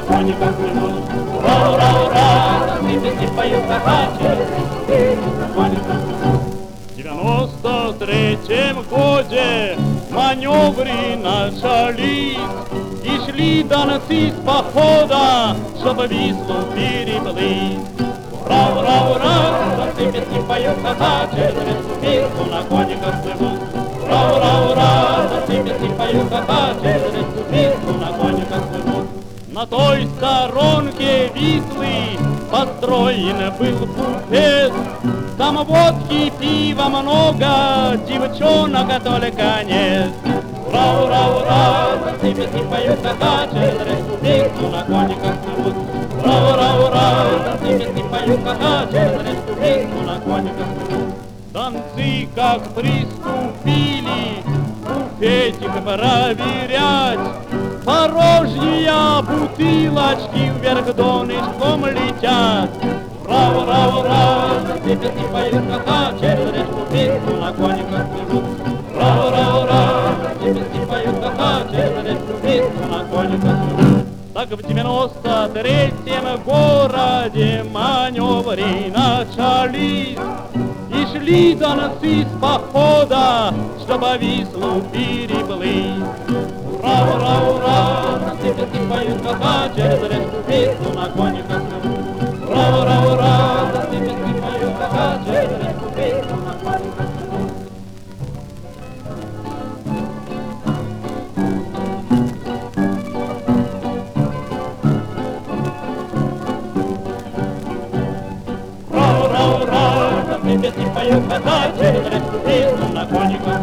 кониках плывут. Ура, ура, ура, засыпят и поют ха-ха, через реку на кониках плывут. В 93-м годе маневры начались, и шли донцы с похода, чтобы Вислу переплыть. Ура, ура, ура, засыпят и поют ха-ха, через реку на кониках плывут. Ура, ура, ура, засыпят и поют ха-ха, через реку на кониках плывут. На той сторонке Вислы построен был буфет, там водки, пива много, девчонок только нет. Ура, ура, ура, засыпят и поют ха-ха, через реку на кониках плывут. Ура, ура, ура, засыпят и поют ха-ха, через реку на кониках плывут. Танцы как приступили буфетик проверять, порожние бутылочки вверх донышком летят. Ура, ура, ура, засыпят и поют ха-ха, через реку на кониках плывут. Ура, ура, ура, засыпят и поют ха-ха, через реку на кониках плывут. Так в 93-м городе маневры начались, и шли донцы с похода, чтобы Вислу переплыть. Ура, ура, ура, засыпят и поют ха-ха, через реку на кониках плывут. Ура, ура, ура, засыпят и поют ха-ха, через реку на кониках плывут. Ура, ура, ура, засыпят и поют ха-ха, через реку на кониках